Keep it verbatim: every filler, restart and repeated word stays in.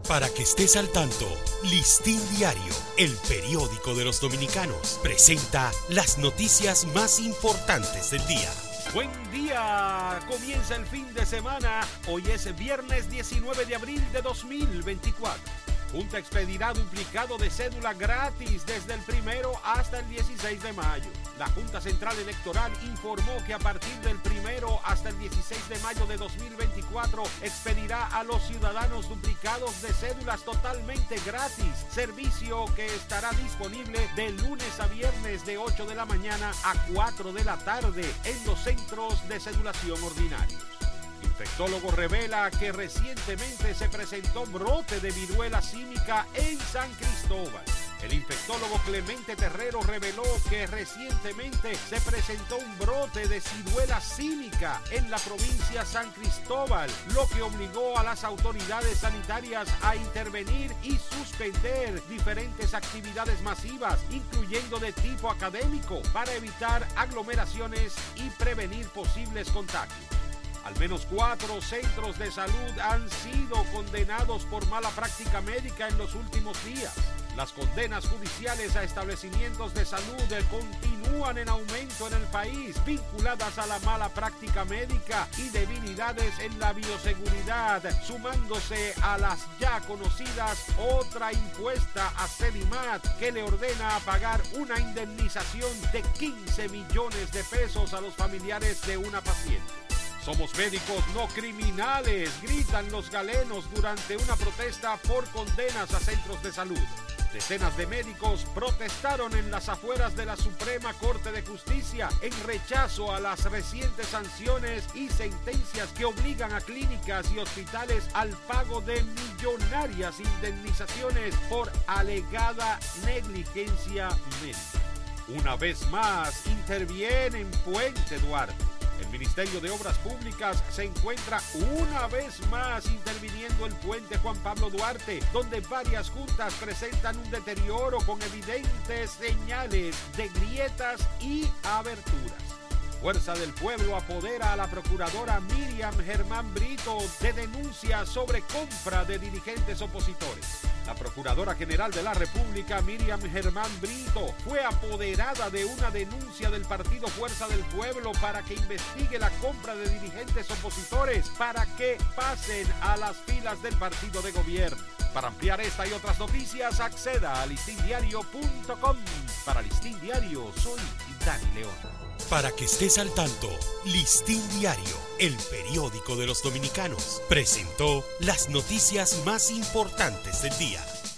Para que estés al tanto, Listín Diario, el periódico de los dominicanos, presenta las noticias más importantes del día. Buen día, comienza el fin de semana. Hoy es viernes diecinueve de abril de dos mil veinticuatro. Junta expedirá duplicado de cédula gratis desde el primero hasta el dieciséis de mayo. La Junta Central Electoral informó que a partir del primero hasta el dieciséis de mayo de dos mil veinticuatro expedirá a los ciudadanos duplicados de cédulas totalmente gratis, servicio que estará disponible de lunes a viernes de ocho de la mañana a cuatro de la tarde en los centros de cedulación ordinarios. Infectólogo revela que recientemente se presentó brote de viruela símica en San Cristóbal. El infectólogo Clemente Terrero reveló que recientemente se presentó un brote de ciruela símica en la provincia San Cristóbal, lo que obligó a las autoridades sanitarias a intervenir y suspender diferentes actividades masivas, incluyendo de tipo académico, para evitar aglomeraciones y prevenir posibles contagios. Al menos cuatro centros de salud han sido condenados por mala práctica médica en los últimos días. Las condenas judiciales a establecimientos de salud continúan en aumento en el país, vinculadas a la mala práctica médica y debilidades en la bioseguridad, sumándose a las ya conocidas otra impuesta a Sedimat, que le ordena pagar una indemnización de quince millones de pesos a los familiares de una paciente. Somos médicos no criminales, gritan los galenos durante una protesta por condenas a centros de salud. Decenas de médicos protestaron en las afueras de la Suprema Corte de Justicia en rechazo a las recientes sanciones y sentencias que obligan a clínicas y hospitales al pago de millonarias indemnizaciones por alegada negligencia médica. Una vez más, interviene en Puente Duarte. El Ministerio de Obras Públicas se encuentra una vez más interviniendo el puente Juan Pablo Duarte, donde varias juntas presentan un deterioro con evidentes señales de grietas y aberturas. Fuerza del Pueblo apodera a la procuradora Miriam Germán Brito de denuncias sobre compra de dirigentes opositores. La Procuradora General de la República, Miriam Germán Brito, fue apoderada de una denuncia del partido Fuerza del Pueblo para que investigue la compra de dirigentes opositores para que pasen a las filas del partido de gobierno. Para ampliar esta y otras noticias, acceda a listín diario punto com. Para Listín Diario, soy Dani León. Para que estés al tanto, Listín Diario, el periódico de los dominicanos, presentó las noticias más importantes del día.